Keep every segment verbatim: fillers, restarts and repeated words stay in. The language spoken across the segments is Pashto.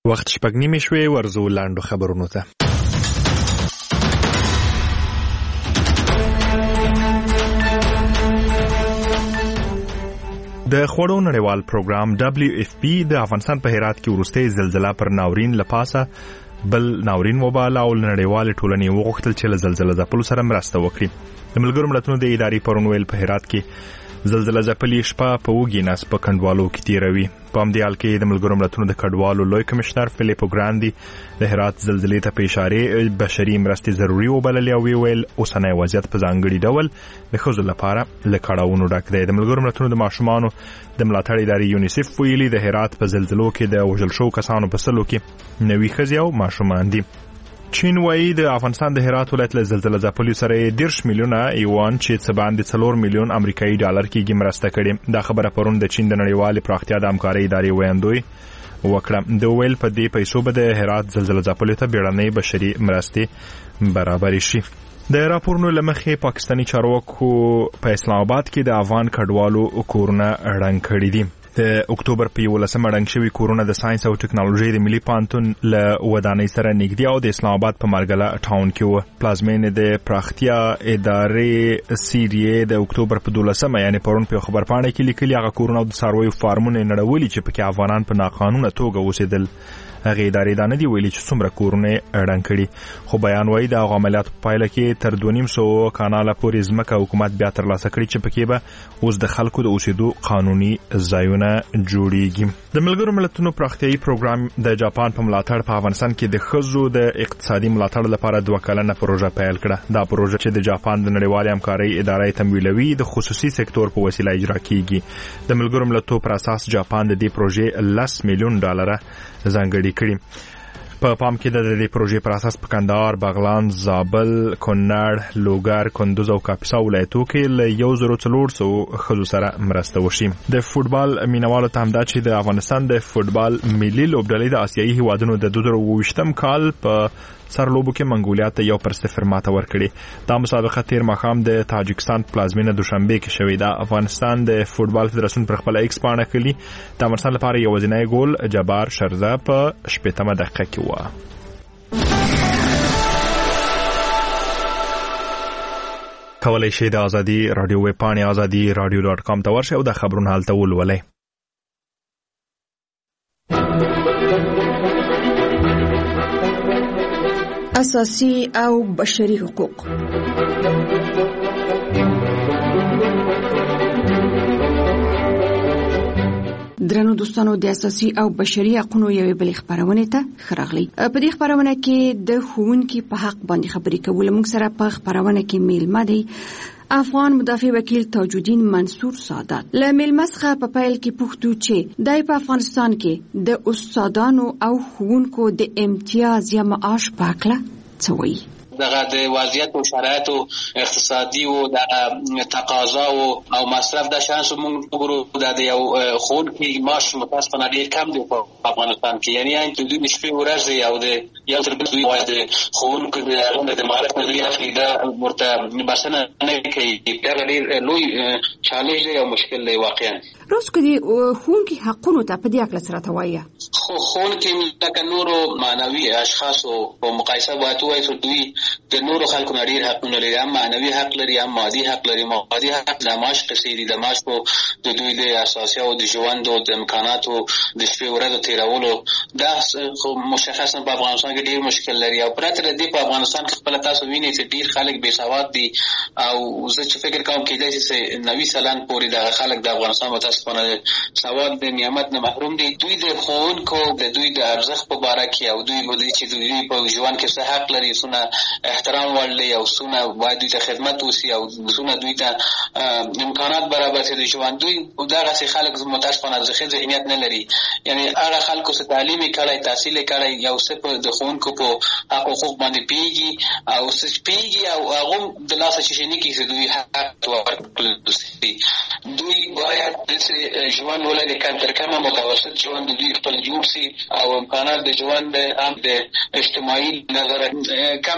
وخت شپږ نیمې شوې، ورځو لاندو خبرونو ته. د خوړو نړیوال پروګرام دبليو اف پی د افغانستان په هرات کې وروستۍ زلزلہ پر ناورین لپاسه بل ناورین وباله او نړیوال ټولنې وغوښتل چې له زلزلہ ځپلو سره مرسته وکړي. د ملګرو ملتونو د ادارې پرون ویل په هرات کې زلزلہ ځپلې شپه په وګي ناس په کندوالو کې تیروي. په همدې حال کې د ملګرو ملتونو د کډوالو لوی کمشنر فلیپو ګراندي د هرات زلزلې ته په اشاره بشري مرستې ضروري وبللې او ویل اوسنی وضعیت په ځانګړي ډول د ښځو لپاره له کړاوونو ډک دی. د ملګرو ملتونو د ماشومانو د ملاتړ ادارې یونیسف ویلي د هرات په زلزلو کې د وژل شو کسانو په سلو کې نوي ښځې او ماشومان دي. چین وايي د افغانستان د هرات ولایت له زلزلہ ځپلو سره ډیرش میلیونه یوان چې څه باندې څلور میلیون امریکایي ډالر کېږي مرسته کړې. دا خبره پرون د چین د نړیوال پراختیا د همکارۍ ادارې ویاندوی وکړه. د ویل په دې پیسو به د هرات زلزلہ ځپلو ته بیړنۍ بشري مرستې برابر شي. د راپورونو لمخې پاکستاني چارواکو په اسلام آباد کې د افغان کډوالو کورونه ړنګ کړي دي. د اکتوبر په یولسمه ړنګ شوي کورونه د ساينس او ټکنالوژي د ملي پانتون له ودانۍ سره نږدې او د اسلام آباد په مارګله ټاون کې و. پلازمینې د پراختیا ادارې سیریې د اکتوبر په دولسمه یعنی پرون په خبرپاڼه کې لیکلي هغه کورونه او د څارویو فارمونه نړولي چې پکې افغانان په ناقانونه توګه اوسېدل. هغه ادارې دا نه دی ویلي چې څومره کورونه ړنګ کړي، خو بیان وایي د عملیاتو په پایله کې تر دوه نیم سوه کاناله پورې ځمکه حکومت بیا ترلاسه کړي چې پکې به اوس د خلکو د اوسېدو قانوني ځایونه جوړیږي. د ملګرو ملتونو پراختیایي پروګرام د جاپان په ملاتړ په افغانستان کې د ښځو د اقتصادي ملاتړ لپاره دوه کلنه پروژه پیل کړه. دا پروژه چې د جاپان د نړیوال همکارۍ ادارې تمویلوي د خصوصي سکتور په وسیله اجرا کیږي. د ملګرو ملتونو پر اساس جاپان د دې پروژې لس میلیون ډالر ځانګړي کړي. په پام کې د دې پروژې پر اساس په کندهار، بغلان، زابل، کونړ، لوګر، کندوز او کاپیسا ولایتو کې له یو زر څلور سوه ښځو سره مرسته وشي. د فوټبال مینوالو ته همدا چې د افغانستان د فوټبال ملي لوبډلې د آسیایي هیوادونو د دوه زره اووه ویشتم کال په سرلوبو کې منګولیا ته یو پر صفر ماته ورکړي. دا مسابقه تیر ماښام د تاجکستان پلازمینه دوشنبه کې شوې ده. افغانستان د فوټبال فدراسیون پر خپل ایکس پاڼه کړي د افغانستان لپاره یوازینی ګول جبار شرزه په شپږمه دقیقه کې و. کولای شئ د ازادي رادیو ویب پاڼې ازادي رادیو ډاټ کام ته ورشئ او د خبرونو هلته ولولئ. اساسي او بشري حقوق. درنو دوستانو، د اساسي او بشري حقوقو یوې بلې خبرونه ته خراغلی. په دې خبرونه کې د ښوونکي په حق باندې خبرې کوو. موږ سره په خبرونه کې میلمه دی افغان مدافع وکیل تاج الدین منصور سادات. له میلمه څخه په پیل کې پوښتو چې دای په افغانستان کې د استادانو او ښوونکو د امتیاز یا معاش په اړه څه وایي. دغه د وضعیت او شرایط او اقتصادي او د تقاضا او مصرف د شانس موږ وګورو د یو خونکي معاش متاسفانه ډیر کم دی په افغانستان کې. یعنی ان د دوی شپې ورځې او د یو تر بل دوی د خونکو د د مالک نظریه کې دا ورته بسنه نه کوي. دا ډیر لوی چالش دی او مشکل دی واقعا. روز کدي خونکي حقونو ته په دې اړه سره توایي. خو خونکي لکه نورو معنوي اشخاص په مقایسه وایي چې دوی د نورو خلکو ډیر حقونه لري، هم معنوي حق لري، هم مادي حق لري. مادي حق د معاش قصې دي، د معاش په د دوی د اساسي او د ژوند او د امکاناتو د شپې ورځې تیرولو دا خو مشخصا په افغانستان کې ډیر مشکل لري. او پرته د دې په افغانستان کې خپل تاسو وینئ چې ډیر خلک بې سواد دي او زه چې فکر کوم کېدای شي چې نوي سلان پورې د خلک د افغانستان متاسفانه سواد د نعمت نه محروم دي. دوی د ښوونکو د دوی د ارزښت په باره کې او دوی په دې چې دوی په ژوند کې څه حق لري، څونه احترام ولري او څونه باید دوی ته خدمت وشي او څونه دوی ته امکانات برابر شي د ژوند. دوی دغه خلک متاسفانه ځخه ذهنیت نه لري. یعنی هغه خلکو چې تعلیم کړي، تحصیل کړي، یو څه په د ښوونکو په حقوق باندې پیږي او څه پیږي او هغه د لاسه چې نه کیږي دوی حق ورکړي. دوی باید د ژوند ولري کم تر کمه متوسط ژوند دوی خپل جوړ شي او امکانات د ژوند هم د اجتماعي نظر کم تر کمه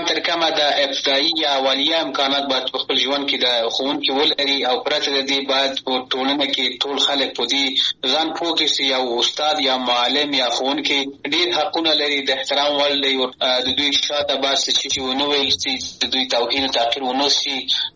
د ابتدایي یا اولیه امکانات باید په خپل ژوند کې د ښوونکي ولري او پرته د دې باید په ټولنه کې ټول خلک په دې ځان پوه کړي چې یو استاد یا معلم یا ښوونکی ډېر حقونه لري، د احترام وړ دی، د دوی شاته باید څه شي ونه ویل شي، د دوی توهین او تحقیر ونه شي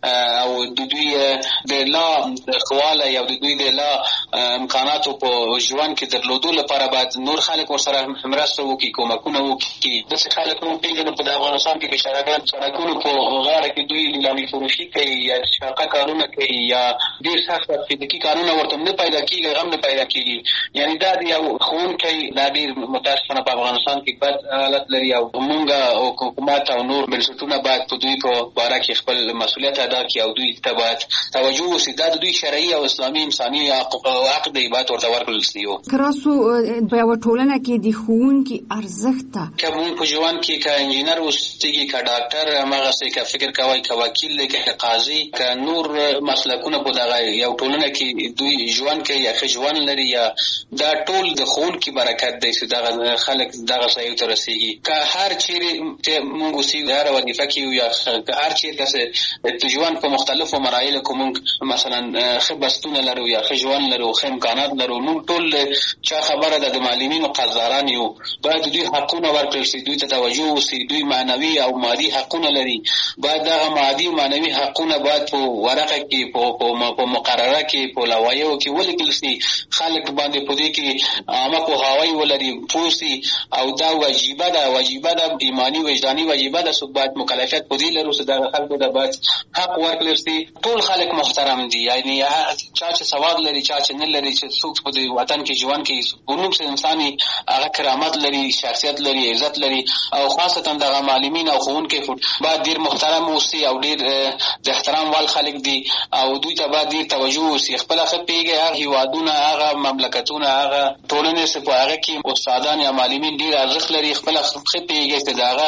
او د دوی د لا ښه والی او د دوی د لا امکاناتو په ژوند کې درلودو لپاره باید نور خلک ورسره مرسته وکړي، کومکونه وکړي. داسې خلک موږ پېژنو په افغانستان کې بېچارهګان سړکونو په غاړه کې دوی لیلامي فروشي کوي یا شاقه کارونه کوي یا ډېر سخت فزیکي کارونه ورته نه پیدا کېږي، غم نه پیدا کېږي. یعنې دا د یو ښوونکی دا ډېر متاسفانه په افغانستان کې بد حالت لري او موږ او حکومت او نور بنسټونه باید په دوی په باره کې خپل مسؤلیت ادا کړي او دوی ته باید توجه وشي. دا د دوی شرعي او اسلامي انساني حق دی، باید ورته ورکړل شي. که راسو په یوه ټولنه کې د ښوونکي ارزښت ته که مونږ په ژوند کې که انجینر اوسېږي، که ډاکټر هماغسې، که فکر کوئ، که وکیل دی، که قاضي، که نور مسلکونه په دغه یو ټولنه کې دوی ژوند کوي یا ښه ژوند لري، یا دا ټول د ښوونکي برکت دی چې دغه خلک دغه ځایو ته رسېږي. که هر چیرې چې مونږ اوسېږو، هره وظیفه کې یو یا که هر چېرته چې د ژوند په مختلفو مراحلو کې مونږ مثلا ښه بستونه لرو یا ښه ژوند لرو، ښه امکانات لرو، مونږ ټول چا خبره ده د معلمینو قدردان یو، باید دوی حقونه ورکړل شي، دوی ته توجه وشي. دوی معنوي او مادي حقونه لري، باید دغه مادي او معنوي حقونه باید په ورقه کې، په مقرره کې، په لوایحو کې ولیکل شي، خلک باندې په دې کې عامه پوهاوی ولري، پوه شي او دا واجبه ده، واجبه ده، ایماني وجداني واجبه ده، څوک باید مکلفیت په دې لرو چې دغه خلکو ته باید حق ورکړل شي. ټول خلک محترم دي، یعنې چا چې سواد لري، چا چې نه لري، چې څوک په دې وطن کې ژوند کوي، علوم چې انساني هغه کرامت لري، شخصیت لري، عزت لري او خاصتا دغه معلمین او ښوونکي باید ډېر محترم اوسي او ډېر د احترام وړ خلک دي او دوی ته باید ډېر توجه وسي. خپله ښه پوهېږي هغه هېوادونه، هغه مملکتونه، هغه ټولنې چې په هغه کې استادان یا معلمین ډېر ارزښت لري، خپله ښه پوهېږي چې د هغه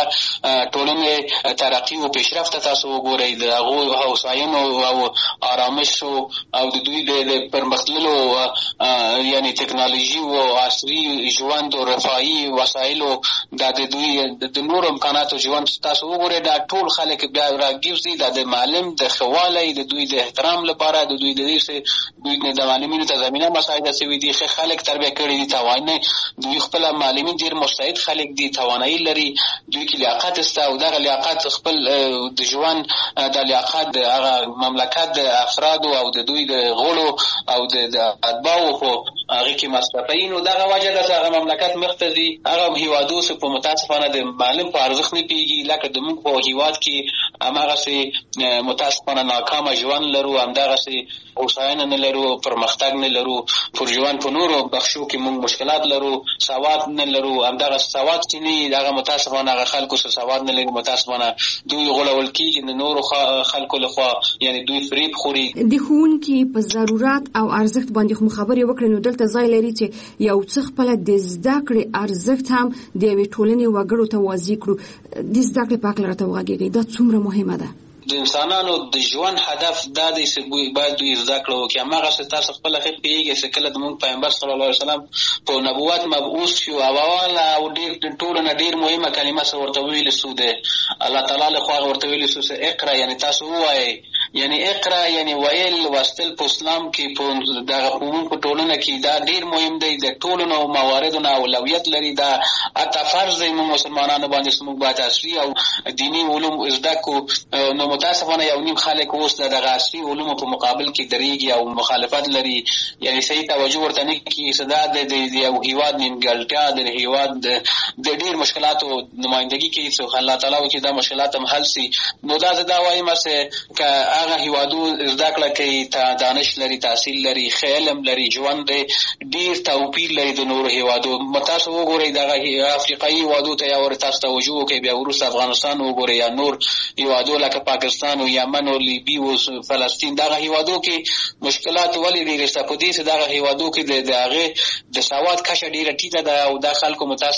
ټولنې ترقي او پیشرفت ته تاسو وګورئ، د هغو هوساینو او آرامشو او د دوی د پرمختللو یعنې ټکنالوژي او عصري ژوند او رفاهي وسایلو دا د دوی د نورو امکاناتو ژوند تاسو وګورئ، دا ټول خلک بیا راګرځي دا د معلم د ښه والی، د دوی د احترام لپاره، د دوی د دې چې دوی د معلمینو ته زمینه مساعده شوي دي، ښه خلک تربیه کړي دي، توانه دوی خپله معلمین ډېر مستعد خلک دي، توانایي لري، دوی کې لیاقت شته او دغه لیاقت خپل د ژوند د لیاقت د هغه مملکت د افرادو او د دوی د غړو او د اتباعو په هغې کې مصرفوي. نو دغه وجه ده چې هغه مملکت مخته ځي. هغه هېوادو چې په متاسفانه د معلم په ارزښت نه پوهېږي، لکه زموږ په هېواد کې هماغسې متاسفانه ناکامه ژوند لرو، همدغسې هوساینه نه لرو، پرمختګ نه لرو، پر ژوند په نورو بخشو کې موږ مشکلات لرو، سواد نه لرو، همدغه سواد چې نه وي هغه متاسفانه هغه خلکو چې سواد نه لري متاسفانه دوی غولول کېږي د نورو خلکو لخوا، یعنې دوی فریب خوري. د ښوونکي په ضرورت او ارزښت باندې خو خبرې وکړې، نو دلته ځای لري چې یو څه خپله د زده کړې ارزښت هم د یوې ټولنې وګړو ته واضح کړو. د زده کړې په هکله راته وغږېږئ، دا څومره مهمه ده؟ د انسانانو د ژوند هدف دا دی چې باید دوی زده کړه وکړي. هماغسې تاسو خپله ښه پوهېږئ چې کله زموږ پیغمبر صلی الله علیه وسلم په نبوت مبعوث شو او اوله او ډېر د ټولو نه ډېر مهمه کلمه څه ورته ویلې سو د الله تعالی له خوا ورته ویلې سو چې اقرا، یعنې تاسو ووایئ، یعنې اقرا یعنې ویل لوستل په اسلام کې په دغه عموم په ټولنه کې دا ډېر مهم دی، د ټولو نو مواردو نه اولویت لري، دا حتی فرض دی موږ مسلمانانو باندې چې موږ باید عصري او دیني علوم زده کړو. نو متاسفانه یو نیم خلک اوس د دغه عصري علومو په مقابل کې درېږي او مخالفت لري، یعنې صحیح توجه ورته نه کېږي چې دا د یو هېواد نیمګړتیا د هېواد د ډېر مشکلاتو نمایندګي کوي چې الله تعالی وکړي دا مشکلات هم حل شي. نو دا زه دا وایم چې که هغه هېوادو زده کړه کوي، دانش لري، تحصیل لري، ښه علم لري، ژوند ډېر توپیر لري د نورو هېوادو. تاسو وګورئ دغه افریقایي هېوادو ته یا ور تاسو توجه وکړئ، بیا وروسته افغانستان وګورئ یا نور هېوادو لکه پاکستان او یمن او لیبي او فلسطین، دغه هېوادو کې مشکلات ولې ډېرې شته؟ په دې چې دغه هېوادو کې د هغې د سواد کچه ډېره ټیټه ده او دا خلکو متاسفانه د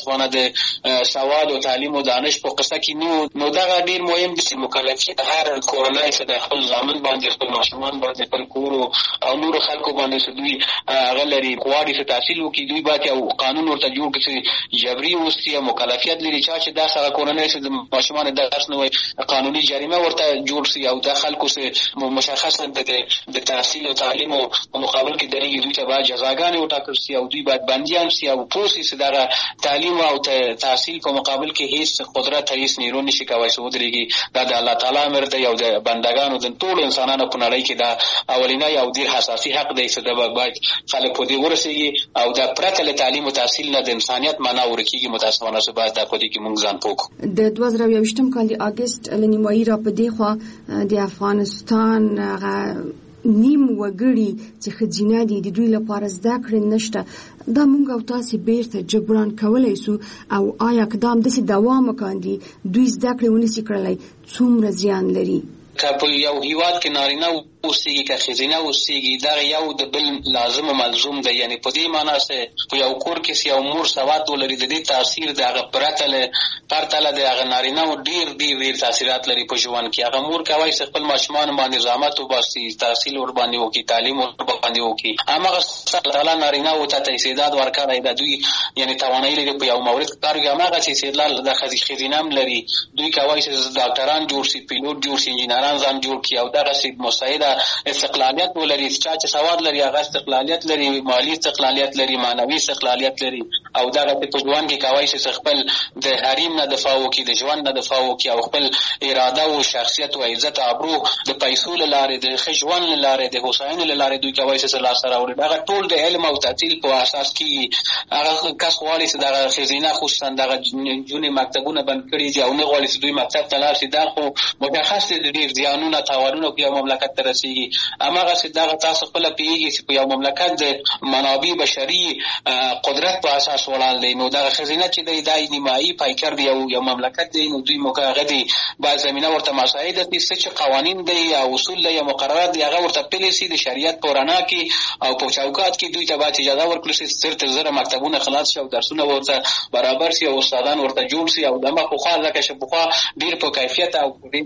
د سواد او تعلیم او دانش په قصه کې نو نو دا ډیر مهم دي چې مکلفیت هر کورنۍ چې د خپل ځامن باندې خپل ماشومان باندې خپل کور او نور خلکو باندې دوی هغه لري غواړي چې تحصیل وکړي دوی باید یو قانون ورته جوړ کړي چې جبري اوسي او مکلفیت لري چې دا څنګه کورنۍ چې د ماشومان درس نه وي قانوني جریمه ورته جوړ شي او د خلکو سره مشخص د تحصیل او تعلیم او مقابل کې درېږي دوی ته باید جزاګانې وټاکل شي او دوی باید بندیان شي او پوسي چې دا تعلیم او تحصیل په مقابل کې هیڅ قدرت هیڅ نیرو نشي کوي چې ودرېږي دا د الله تعالی امر دی او د بندگانو د ټول انسانانو په نړۍ کې دا اولینی او ډیر حساسي حق دی چې دا باید خلک په دې ورسېږي او دا پرته له تعلیم او تحصیل نه د انسانیت معنا ورکیږي. متاسفانه چې باید دا په دې کې موږ ځان پوکو. د دوه زره یوویشتم کال د اگست له نیمایي را په دې خوا د افغانستان هغه نیم وګړي چې ښځینه دي د دوی لپاره زده کړې نشته دا موږ او تاسو بیرته جبران کولای سو او آیا اقدام داسې دوام وکړي دوی زده کړې ونسي کړلای څومره زیان لري؟ که په یو هیواد کې نارینه اوسېږي که ښځینه اوسېږي دا یو د بل لازم او ملزوم دی. یعنې په دې معنا چې په یو کور کې یو مور سواد ولري د دې تاثیر د هغه پرته له پرته له د هغه نارینه ډېر ډېر ډېر تاثیرات لري په ژوند کې. هغه مور کولی چې خپل ماشومان باندې زحمت وباسي تحصیل ورباندې وکړي تعلیم ورباندې وکړي. هماغه الله تعالی نارینه ورته استعداد ورکړی د دوی یعنې توانایي لري په یو مورد کار وکړي. هماغه چې استعداد د ښځینه هم لري دوی کولی چې ډاکټران جوړ شي پیلوټ جوړ شي انجینران ځان جوړ کړي او دغسې مستعده استقلالیت ولري. چا چې سواد لري هغه استقلالیت لري مالي استقلالیت لري معنوي استقلالیت لري او دغه په ژوند کې کولی شي خپل د حریم نه دفاع وکړي د ژوند نه دفاع وکړي او خپل اراده او شخصیت او عزت او ابرو د پیسو له لارې د ښه ژوند له لارې د هوساینې له لارې دوی کولی شي لاسته راوړي. دغه ټول د علم او تحصیل په اساس کېږي. هغه کس غواړي چې دغه ښځینه خصوصا دغه نجونې مکتبونه بند کړي دي او نه غواړي چې دوی مکتب ته لاړ شي دا خو مشخص دي ډېر زیانونه تاوانونه په یو مملکت ته رسېږي. هماغسې دغه تاسو خپله پوهېږي چې په یو مملکت د منابع بشري قدرت په اساس ولاړ دی نو دغه ښځینه چې دی دا نیمایي پایکر دی یو یو مملکت دی نو دوی موږ هغه دی باید زمینه ورته مساعده کړي څه چې قوانین دی یا اصول دی یا مقررات دی هغه ورته پلي شي د شریعت په رڼا کې او په چوکاټ کې دوی ته باید اجازه ورکړل شي زر تر زره مکتبونه خلاص شي او درسونه ورته برابر شي او استادان ورته جوړ شي او دمه پخوا ځکه چې پخوا ډېر په کیفیت او ډېر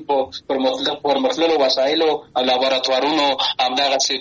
په پرمختللو وسایلو او لابراتوارونو همدغسې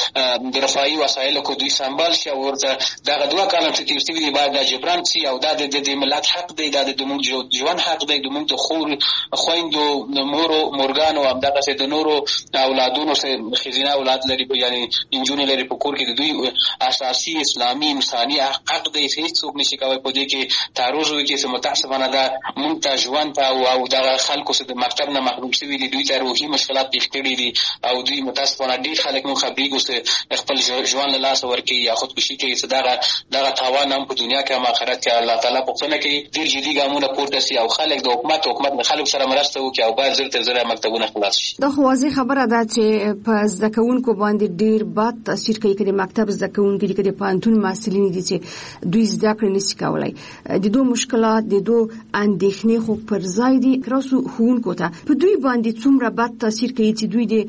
په رفاهي وسایلو کې دوی سمبال شي او ورته دغه دوه کاله چې تېر شوي دي باید دا جبران شي او دا د دې ملت حق دی دا د زموږ ژوند حق دی زموږ د خور خویندو مورو مورګانو همدغسې د نورو اولادونو ښځینه اولاد لري یعنې نجونې لري په کور کې د دوی اساسي اسلامي انساني حق دی چې هېڅوک نشي کولی په دې کې تعرض وکړي چې متاسفانه دا مونږ ته ژوند ته او دغه خلکو چې د مکتب نه محروم شوي دي دوی ته روحي مشکلات پېښ کړي دي او دوی متاسفانه ډېر خلک مونږ خبرېږو چې خپل ژوند له لاسه ورکوي یا خودکشي کوي چې دغه دغه تاوان هم په دنیا کې هم آخرت کې الله تعالی پوښتنه کوي. ډېر جدي ګامونه پورته شي او خلک د حکومت حکومت له خلکو سره مرسته وکړي او باید زر تر زره مکتبونه خلاص شي. دا خو واضح خبره ده چې په زده کوونکو باندې ډېر بد تاثیر کوي که د مکتب زده کوونکي دي که د پوهنتون محصلین دي چې دوی زده کړې نشي کولی. د دوی مشکلات د دوی اندېښنې خو پر ځای دي راسو ښوونکو ته په دوی باندې څومره بد تاثیر کوي چې دوی د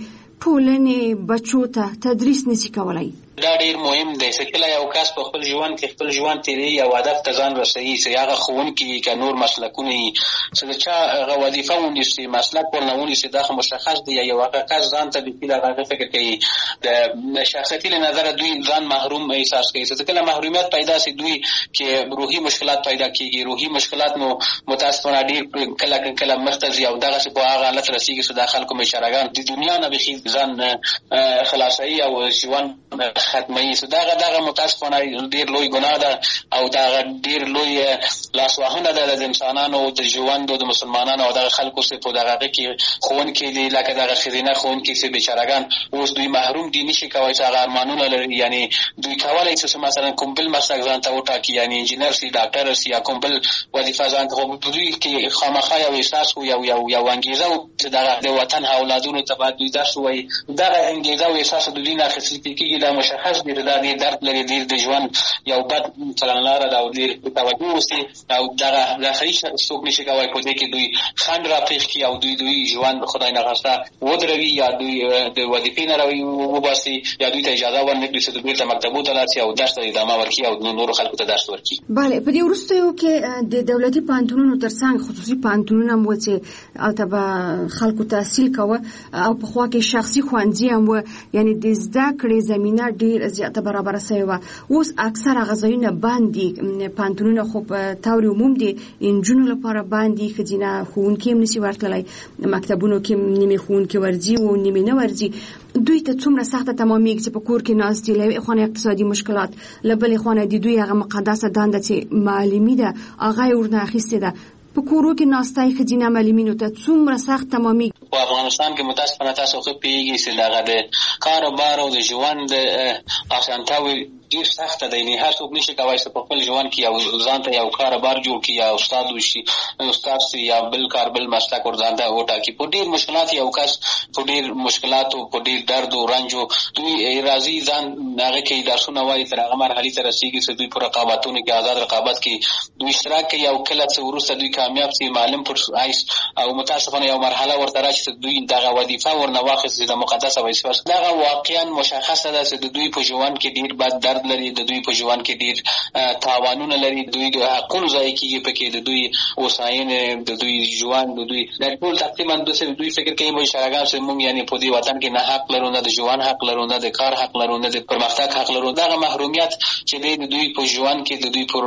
ټولنې بچو ته تدریس نشي کولی. دا ډېر مهم دی چې کله یو کس په خپل ژوند کې خپل ژوند تېروي او هدف ته ځان رسوي چې هغه ښوونکي وي که نور مسلکونه وي چې د چا هغه وظیفه ونیسي مسلک ورنه ونیسي دا خو مشخص دی. یو هغه کس ځان ته لیکي د هغه فکر کوي د شخصیتي له نظره دوی ځان محروم احساس کوي چې کله محرومیت پیدا شي دوی کې روحي مشکلات پیدا کېږي. روحي مشکلات نو متاسفانه ډېر کله کله مخته ځي او دغسې په هغه حالت رسېږي چې دا خلکو بیچارهګان د دنیا نه بیخي ځان خلاصوي او ژوند ختموي. دغه دغه متاسفانه ډېر لوی ګناه ده او دغه ډېر لوی لاسوهنه ده د انسانانو د ژوند او د مسلمانانو او دغه خلکو چې په دغه هغې کې ښوونکي دي لکه دغه ښځینه ښوونکي چې بیچارهګان اوس دوی محروم دي نشي کولی چې هغه ارمانونه لري. یعنې دوی کولی شي چې مثلا کوم بل مسلک ځان ته وټاکي یعنې انجینر سي ډاکټر سي یا کوم بل وظیفه ځان ته خو دوی کې خامخا یو احساس و یو یو یو انګېزه و چې دغه د وطن اولادونو ته باید دوی درس ووایي. دغه انګېزه او احساس د دوی نه اخیستل کېږي دا مشخص مشخص دي دا د درد لري د ژوند یو بد څلنلاره دا او د توجه وسی او دا د خریش څوک نشي کوي په دې کې دوی خند را پیښ کی او دوی دوی ژوند خدای نه غوښته ودروي یا دوی د وظیفې نه راوي وباسي یا دوی ته اجازه ورنکړي چې دوی ته مکتبو ته لاړ شي او درس ته ادامه ورکړي او نور خلکو ته درس ورکړي. بله په دې وروستیو کې د دولتي پوهنتونونو ترڅنګ خصوصي پوهنتونونه مو چې البته خلکو تحصیل کوه او په خوا کې شخصي ښوونځي هم و، یعنی د زده کړې زمینه ډېر زیاته برابره شوې وه. اوس اکثره غځایونه بند دي، پوهنتونونه خو په طور عموم دي انجونو لپاره بند دي، ښځینه ښوونکي هم نشي ورتللی، مکتبونو کې نیمې ښوونکي ورځي او نیمې نه ورځي. دوی ته څومره سخته تمامیږي چې په کور کې ناست دي، له یوې خوا اقتصادي مشکلات، له بلې خوا د دوی هغه مقدسه دنده چې معلمي ده هغه یې ورنه اخیستې ده. په کورو کې ناستای ښځینه معلمینو ته څومره سخت تمامیږي. په افغانستان کې متاسفانه تاسو خو پیږي چې دغه د کار او بار او د ژوند اسانتیاوې ډېر سخته ده. یعنې هر څوک نشي کولی چې په خپل ژوند کې یو ځان ته یو کار بار جوړ کړي یا استاد وشي استاد شي یا بل کار بل مسلک ورځان ته وټاکي. په ډېر مشکلات یو کس په ډېر مشکلاتو په ډېر درد او رنجو دوی راځي ځان هغه کې درسونه وایي تر هغه مرحلې ته رسېږي چې دوی په رقابتونو کې آزاد رقابت کې دوی اشتراک کوي او کله چې وروسته دوی کامیاب شي معلم پر آیس او متاسفانه یو مرحله ورته راشي چې دوی دغه وظیفه ورنه واخیستې د مقدسه وظیفه. دغه واقعا مشخصه ده چې د دوی په ژوند کې ډېر بد درد لري، د دوی په ژوند کې ډېر تاوانونه لري، دوی د حقونو ضایع کېږي پکې، د دوی هوساینې د دوی ژوند د دوی دا ټول تقریبا دوی فکر کوي موږ شراګان چې موږ یعنې په دې وطن کې نه حق لرو، نه د ژوند حق لرو، نه د کار حق لرو، نه د پرمختګ حق لرو. دغه محرومیت چې دی د دوی په ژوند کې د دوی په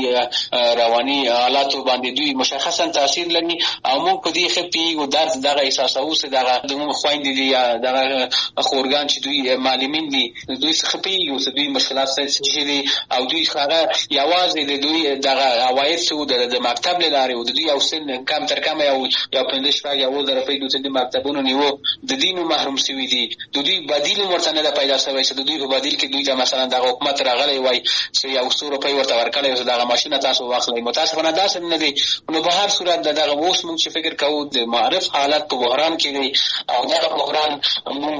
روحي رواني حالاتو باندې دوی مشخصا تاثیر لري او موږ په دې ښه پوهېږو درد دغه احساسوو چې دغه زموږ خویندې دي یا دغه خورګان چې دوی معلمین دي دوی څه ښه پوهېږو چې دوی مشکلات څه دي او دوی هغه یوازې د دوی دغه عواید څه د مکتب له لارې و د دوی یو سن کم تر کمه یو یو پنځه شپږ یو زره روپۍ دوی د مکتبونو نیو د دې نو محروم شوي دي. د دوی بدیل ورته نه ده پیدا شوی چې د دوی په بدیل کې دوی ته مثلا دغه حکومت راغلی وای چې یو څو روپۍ ورته ورکړی چې دغه ماشینه تاسو واخلئ. متاسفانه داسې نه دی. نو په هر صورت دغه اوس موږ چې فکر کوو د معرف حالت په بحران کې دی او دغه بحران موږ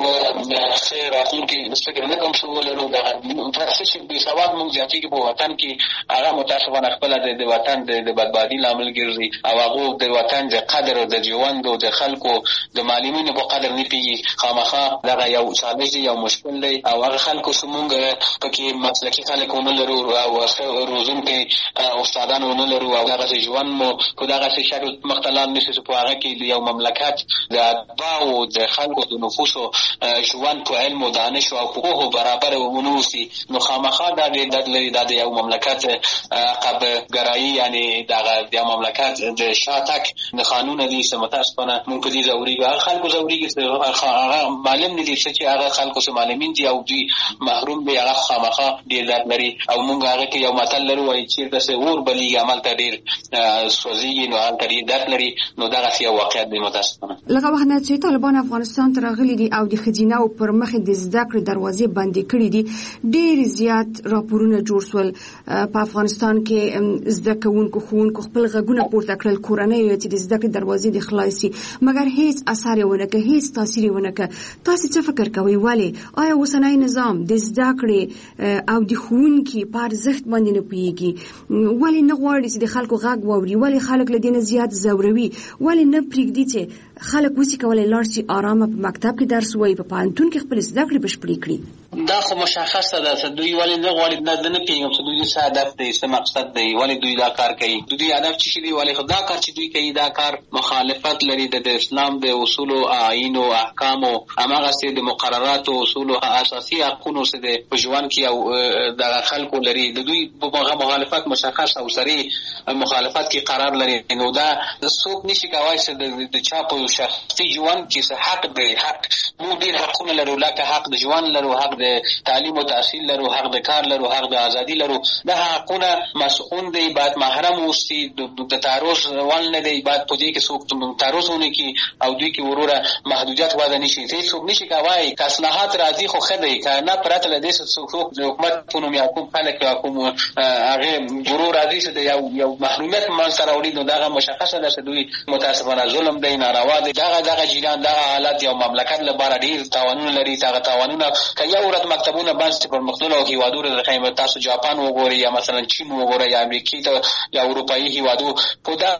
ښه راتلونکي فکر نه کوم چې ولرو. دغه څه چې بېسواد موږ زیاتېږي په وطن کې هغه متاسفانه خپله د وطن د بدبادي لامل ګرځي او هغو د وطن د قدر او د ژوند او د خلکو د معلمینو په قدر نه پوهېږي. خامخا دغه یو چالش دی، یو مشکل دی او هغه خلکو چې موږ پکې مسلکي خلک ونه لرو او روزونکي استادان ونه لرو او دغسې ژوند مو په دغسې شکل مخ ته لاړ نه شي چې په هغه کې د یو مملکت د اتباعو د خلکو د نفوسو ژوند په علم او دانش او پوهو برابر ونه اوسي. نو خامخا دا د درد لري دا د یو مملکت عقب ګرایي یعنې دغه د یو مملکت د شاتګ د قانونه دي چې متاسفانه موږ په دې ځورېږو. هغه خلکو ځورېږي چې هغه معلم نه دي چې هغه خلکو چې معلمین دي او دوی محروم دي هغه خامخا ډېر درد لري او موږ هغه کې یو متل لرو وایي چېرته چې اور بلیږي همالته ډېر سوځېږي نو هلته ډېر درد لري. نو دغسې یو واقعیت دی متاسفانه. لږ وخت نه چې طالبان افغانستان ته راغلي دي او د ښځینهو پر مخې د زده کړې دروازې بندې کړي دي، ډېر زیات راپورونه جوړ شول په افغانستان کې زده کوونکو ښوونکو خپل غږونه پورته کړل کورنیو چې د زده کړې دروازې دې خلاص شي، مګر هیڅ اثر یې ونه کړ، هیڅ تاثیر یې ونه کړ. تاسې څه فکر کوئ ولې؟ آیا اوسنی نظام د زده کړې او د ښوونکي په ارزښت باندې نه پوهېږي؟ ولې نه غواړي چې د خلکو غږ واوري؟ ولې خلک له دې نه زیات ځوروي؟ ولې نه پرېږدي چې خلک وسي کولی لاړ شي ارامه په مکتب کې درس ووایي، په پوهنتون کې خپلې زده کړې بشپړې کړي؟ دا خو مشخصه ده چې دوی ولې نه غواړي. نه نه پوهېږم چې دوی څه هدف دی، څه مقصد دی، ولې دوی دا کار کوي. د دوی هدف څه شي دی؟ ولې خو دا کار چې دوی کوي دا کار مخالفت لري د اسلام د اصولو آیینو احکامو هماغسې د مقرراتو اصولو اساسي حقونو چې د په ژوند کې او دغه خلکو لري. د دوی هغه مخالفت مشخص او صریح مخالفت کې قرار لري. نو دا څوک نشي کولی چې د چا په شخصي ژوند کې څه حق دی. حق موږ ډېر حقونه لرو، لکه حق د ژوند لرو، حق د تعلیم و تحصیل لرو، حق د کار لرو، حق د ازادي لرو. دا حقونه مسئول دی، باید محرم اوسي، د تعرض وړ نه دی، باید په دې کې څوک تعرض ونه کړي او دوی کې وروره محدودیت وضع نه شي. هېڅوک نشي کولی که اصلاحات راځي خو ښه دی، که نه پرته له دې څوک د حکومت په نوم یا کوم خلک یا کوم هغې ګروه راځي چې د یو یو محرومیت منځته راوړي. نو دغه مشخصه ده چې دوی متاسفانه ظلم دی، ناروا بعد دغه دغه جیران دغه حالت یو مملکت لپاره ډیر تاوانونه لري. دغه تاوانونه که یو ورځ مکتبونه بند شي پر مختلفو هیوادونو د خیمه تاسو جاپان وګورئ یا مثلا چین وګورئ یا امریکای ته یا اروپایي هیوادو په دا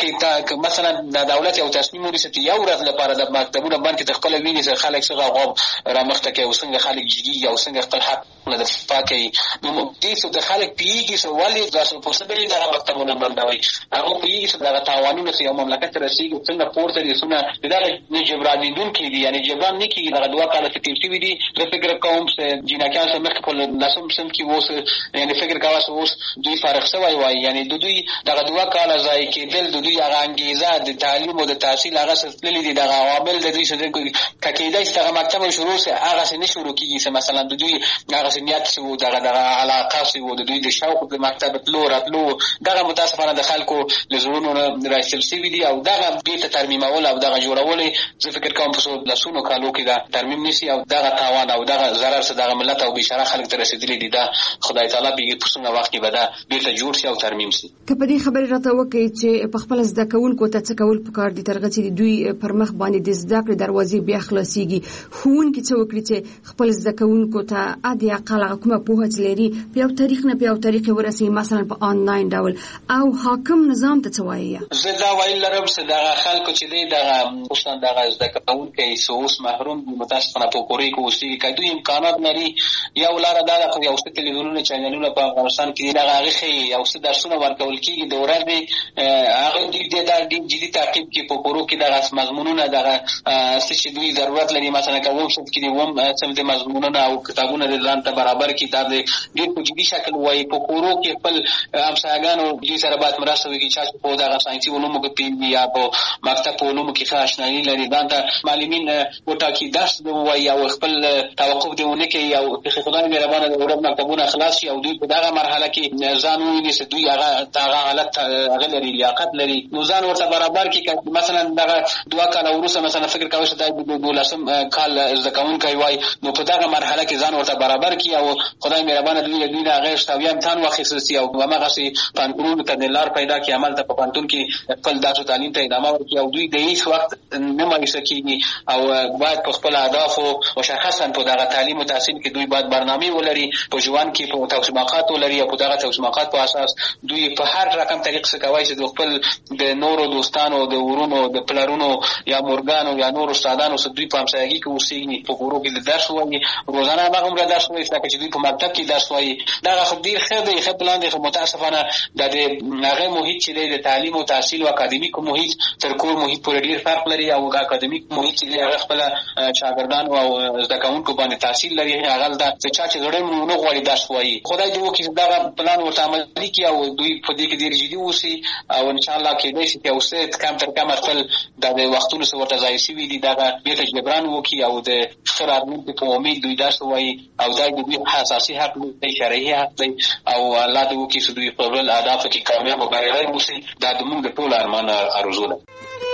کې مثلا د دولت یو تصمیم ونیسي چې یو ورځ لپاره د مکتبونو بند کې د خپل ویني سره خلک څنګه غواب رامخته کوي او څنګه خلک جدي او څنګه خپل حق نه دفاع کوي. نو دې څه د خلک پیږي سو ولې تاسو په سبیل د مکتبونو بندوي هغه پیږي چې د قوانینو سره یو مملکت رسیدي څنګه پورته دي سونه دغه نه جبران دي کې دي یعنی جبران نه کیږي دغه دوه کاله کې تیر شوی دي. د فکر کوم چې جناکان سره مخ په لاسم سم کې ووس یعنی فکر کاوه اوس دوی فارغ شوی وای یعنی د دوی دغه دوه کاله ځای کېدل د دوی هغه انګیزه د تعلیم او د تحصیل هغه سلسله دي دغه عوامل د دوی څخه کېدای چې دغه مکتب شروع سي هغه څه نه شروع کیږي چې مثلا د دوی هغه نیت سو دغه دغه علاقه سو د دوی د شوق د مکتب تلو راتلو دغه متاسفانه د خلکو لزرونو راشل سی وی دي او دغه بیت ترمیمول او دغه جوړول زه فکر کوم په لاسونو کالو کې دا ترمیم نشي او دغه تاوان او دغه ضرر سره دغه ملت او بشاره خلک ته رسیدلي دي. دا خدای تعالی به په څونه وخت کې به دا بیت جوړ شي او ترمیم شي. که په دې خبرې راته وکړي چې په خپل زده کوونکو ته څه کول پکار دي ترغه چې دوی پر مخ باندې د زده کړې دروازې بیا خلاصيږي ښوونکي څه وکړي چې خپل زده کوونکو ته اده اقل کومه پوهه لري په یو تاریخ نه په یو تاریخ ورسي مثلا په آنلاین ډول او حاکم نظام ته څه وایي. زه دا ویل لرم چې دغه خلکو چې دی دغه خصوصا دغه زده کوونکي سوس محروم دي متاسفانه په کوري کې اوسېږي که دوی امکانات لري یو لاره دا ده یو څه تلویزیونونه چینلونه په افغانستان کې دغه هغه ښیي یو څه درسونه ورکول کېږي د ورځې هغه دوی د جدي تعقیب کې په کورو کې دغه مضمونونه دغه څه چې دوی ضرورت لري مثلا که ووم صنف کې دي ووم صنف د مضمونونه او کتابونه د ځان ته برابر کړي دا د ډېر په جدي شکل وایي په کورو کې خپل همسایګانو دوی سره باید مرسته وکړي چې په دغه ساینسي علومو کې پوهېږي یا په مکتب په علومو کې ښه اشنایي لري ځان ته معلمین وټاکي درس ووایي او خپل توقف دې ونه کوي او که خدای مهربانه د ورځ مکتبونه خلاص شي او دوی په دغه مرحله کې ځان وویني چې دوی هغه هغه حالت هغه لري لیاقت لري نو ځان ورته برابر کړي. مثلا دغه دوه کاله وروسته مثلا فکر کوي چې د دولسم کال زده کوونکی وای نو په دغه مرحله کې ځان ورته برابر کړي او خدای مهربانه دوی دوی نه غیر شتاوی امتحان واخیستل سي او هغه پانتون ته د لار پیدا کړي عمل ته په پانتون کې خپل درس تعلیم ته ادامه ورکړي او دوی د هیڅ وخت نه مایوسه کېږي او باید په خپل اهداف او مشخصا په دغه تعلیم او تحصیل کې دوی باید برنامه ولري په ژوند کې په توسماقات ولري او په دغه توسماقات په اساس دوی په هر رقم طریق څخه کوي چې د خپل د نورو دوستانو د ورونو د پلارونو یا مورګانو یا نورو استادانو سره دوی په همسایګي کې اوسېږي په کورو کې درس وایي روزانه هغه هم درس وایي چې دوی په مکتب کې درس وایي دا خو ډیر ښه دی ښه پلان دی خو متاسفانه د هغه محیط چې دی د تعلیم او تحصیل او اکاډمیک محیط تر کور محیط پورې ډیر فرق لري او اکاډمیک محیط چې دی هغه خپل شاګردان او زده کوونکو باندې تحصیل لري هغه دا چې چا چې زړه مونږ نه غواړي درس وایي خدای دې وکړي دا پلان ورته عملي کړي او دوی په دې کې ډیر جدي اوسي او ان شاء الله کېدای شي چې اوسه کم تر کم خپل د وختونو سره ورته ځای شي دي دا بیت جبران وکړي او د خرابون په امید دوی درس وایي او دا د دوی اساسي حق دی شرعي حق دی او الله دې وکړي چې دوی په خپل اهداف کې کامیاب او بریالي اوسي دا د موږ د ټول ارمان ارزو ده.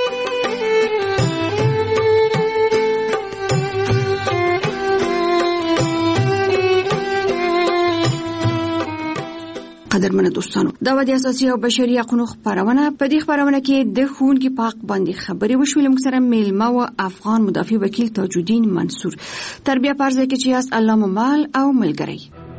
قدرمن دوستانو دا و د اساسي او بشري حقوقو خبرونه په دې خبرونه کې د ښوونکي په حق باندې خبرې وشولې موږ سره میلمه او افغان مدافع وکیل تاج الدین منصور تربیه پرځه کې چې اس الله مال او ملګری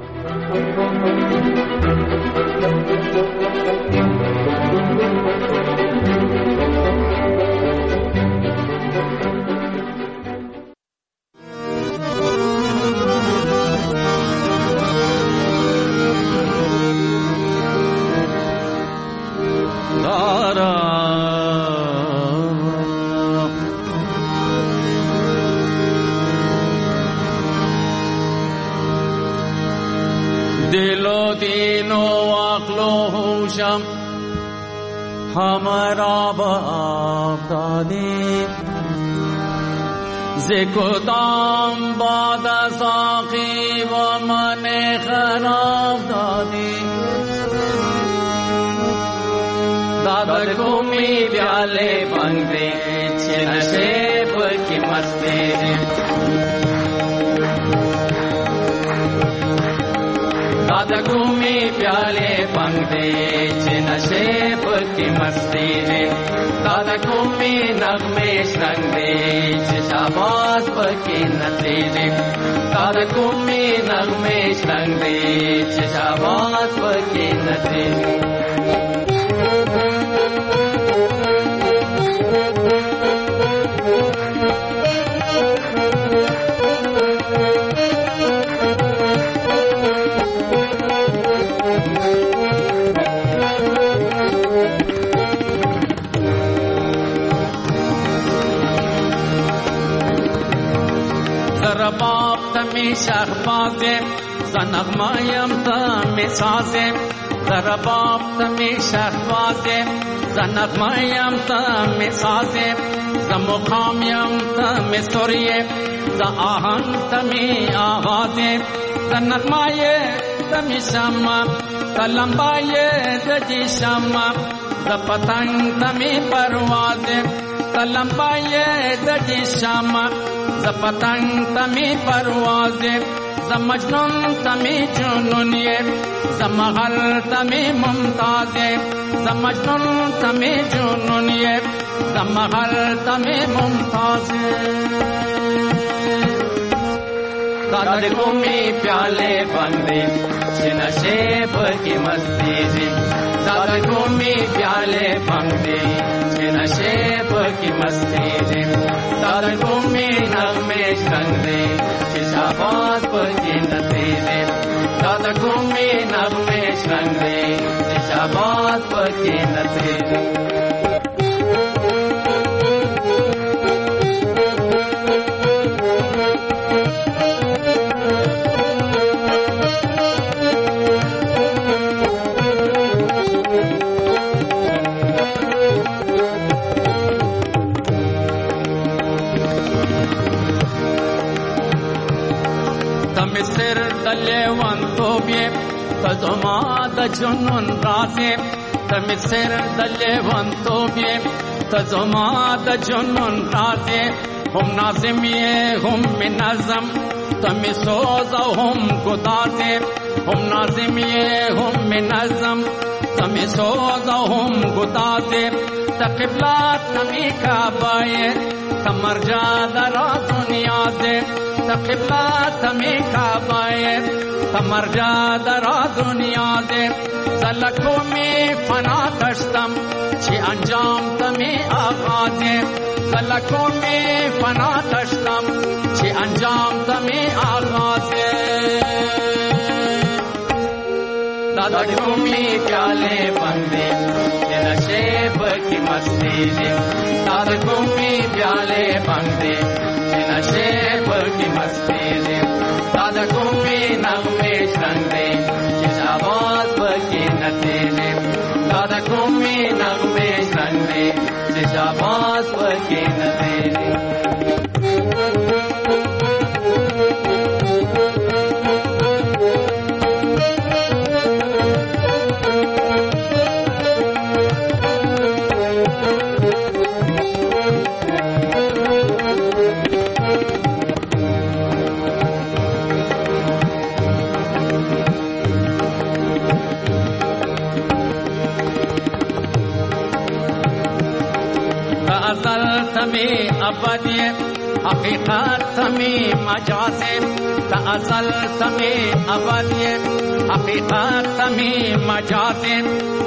दिलो तीनो आकलो होशम हमारा बाप दादी ज़िकुदाम बाद साक़ी व मने खराब दादी दादा कुमी प्याले बंदे नशे की मस्ती दादा घूमी प्याले पंगदे च नशे की मस्ती दे दादा घूमी नगमे रंगदे च शाबाश की नची दे दादा घूमी नगमे रंगदे च शाबाश की नची बाप तमी शहबाजे ज़नगमायम तमी साजे ज़रा बाप तमी शहबाजे ज़नगमायम तमी साजे ज़मुखामयम तमी सुरिये ज़आहंग तमी आवाज़े ज़नगमाये तमी शम्मा ज़लंबाये दजी शम्मा ज़पतंग तमी परवाज़े ज़लंबाये दजी शम्मा ज़पतंग तमी परवाज़े ज़मजनून तमी जुनूनिये ज़मगल तमी मुमताज़े ज़मजनून तमी जुनूनिये ज़मगल तमी मुमताज़े दादा घूमी प्याले बंदे नशे की मस्ती जी दादा घूमी प्याले बंदे नशे की मस्ती जी दादा घूमी नगमे रंगदे शाबाश की नतीजे दादा घूमी नगमे रंगदे शाबाश की नतीजे मिस्र दले वन तोबिये तजमा दजुनन राजे मिस्र दले वन तोबिये तजमा दजुनन राजे हम नाज़िमिये हम मिनज़म तमी सोज़ हम गुदाजे हम नाज़िमिये हम मिनज़म तमी सोज़ हम गुदाजे तक़िबला तमी काबाये तमरजा दरा दुनिया से तक़िबला तमी काबाये तमरजा दरा दुनिया से ज़लकों में फना कश्तम ची अंजाम तमी आगाज़े ज़लकों में फना कश्तम ची अंजाम तमी आगाज़े दादा घूमी प्याले बंदे ये नशे की मस्ती जी दादा घूमी प्याले बंदे ये नशे की मस्ती जी दादा घूमी नगमे रंगदे ये शाबाश की नतीजे दादा घूमी नगमे रंगदे ये शाबाश की नतीजे तमी अबदिये हकीकत तमी मजाज़े तअज़ल तमी अबदिये हकीकत तमी मजाज़े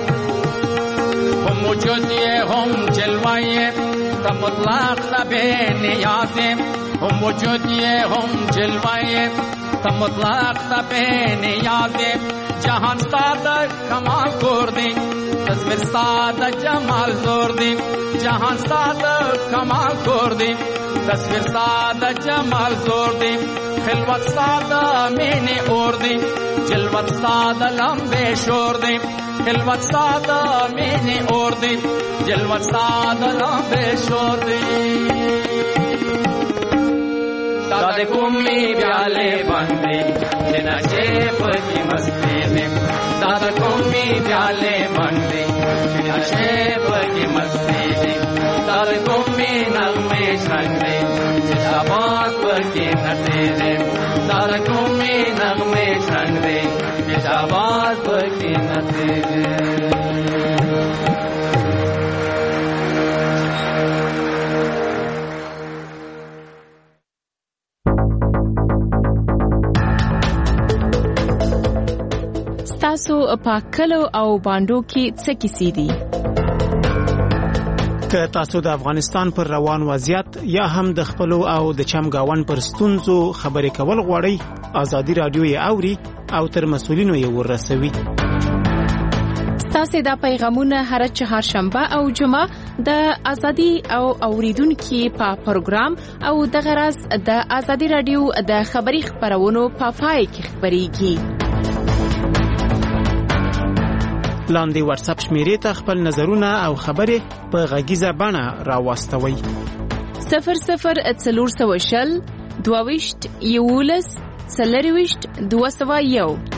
हम वजूदिये हम जलवाये तमुतलक तबे नियाज़े हम वजूदिये हम जलवाये तमुतलक तबे नियाज़े जहान सादा कमाल कोर्दी तस्वीर सादा जमाल जोर दी जहान सादा कमाल कोर्दी तस्वीर सादा जमाल जोर दी खिलवत सादा मैंने ओर दी जलवत सादा लंबे शोर दी खिलवत सादा मैंने ओर दी जलवत सादा लंबे शोर दी दादा घूमी प्याले बंदे नशे की मस्ती में दादा घूमी प्याले बंदे नशे की मस्ती में दादा घूमी नगमे रंगदे شاباش پکې نڅې دې دار کومې نغمې څنګ دې شاباش پکې نڅې دې تاسو پاکلو او باندو کې څه کیسې دي؟ که تاسو د افغانستان پر روان وضعیت یا هم د خپلو او د چمګاون پر ستونزو خبرې کول غواړئ، ازادي رادیو یې اوري او تر مسؤلینو یې ورسوي. تاسو دا پیغامونه هر چهارشنبه او جمعه د ازادي او اوریدونکو په پروګرام او د غرض د ازادي رادیو د خبري خبرونو په پای کې خبريږي. لاندې واتس اپ شمیرې ته خپل نظرونه او خبرې په غږیزه بڼه راوستوئ. صفر صفر څلور سوه شل دوه ویشت یولس څلرویشت دوه سوه یو